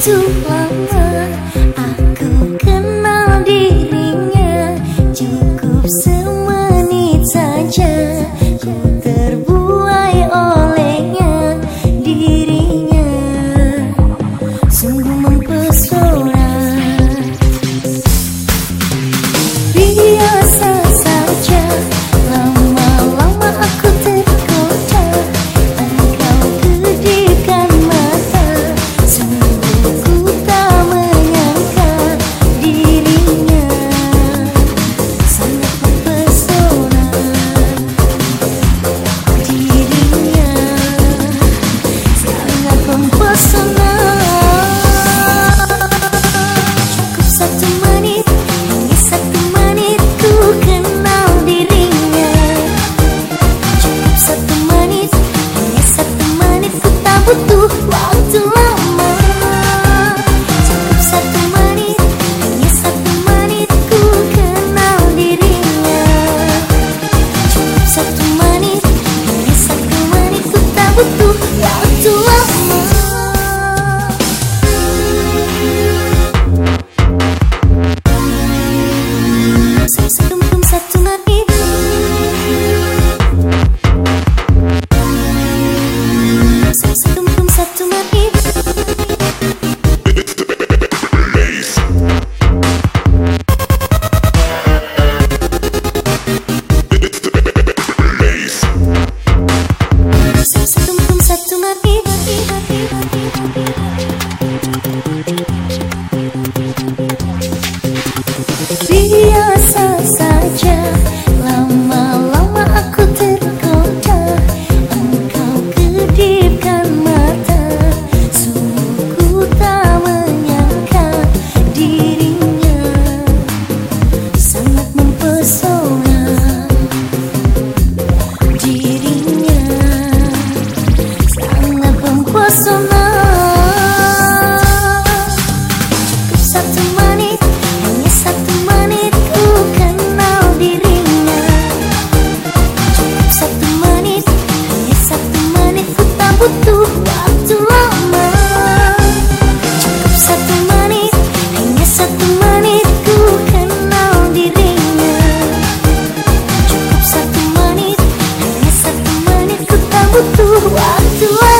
begitu lama aku kenal dirinya, cukup semenit saja ku terbuai olehnya. Dirinya sungguh mempesona. Biasa saja, lama-lama aku tergoda. Engkau kedipkan mata, sungguh ku tak menyangka. Dirinya sangat mempesona. Dirinya sangat mempesona. Cukup satu menit, hanya satu menit ku kenal dirinya. Cukup satu menit, hanya satu menit ku tak butuh waktu lama. Cukup satu menit, hanya satu menit ku kenal dirinya. Cukup satu menit, hanya satu menit ku tak butuh waktu lama. Satu menit, satu menit. Satu menit. Biasa saja, lama-lama aku tergoda. Engkau kedipkan mata, sungguh ku tak menyangka. Dirinya sangat mempesona. Dirinya sangat mempesona. Cukup satu menit, hanya satu menit ku kenal dirinya. Cukup satu menit, hanya satu menit ku tak butuh waktu lama. Cukup satu menit, hanya satu menit ku kenal dirinya. Cukup satu menit, hanya satu menit ku tak butuh waktu lama.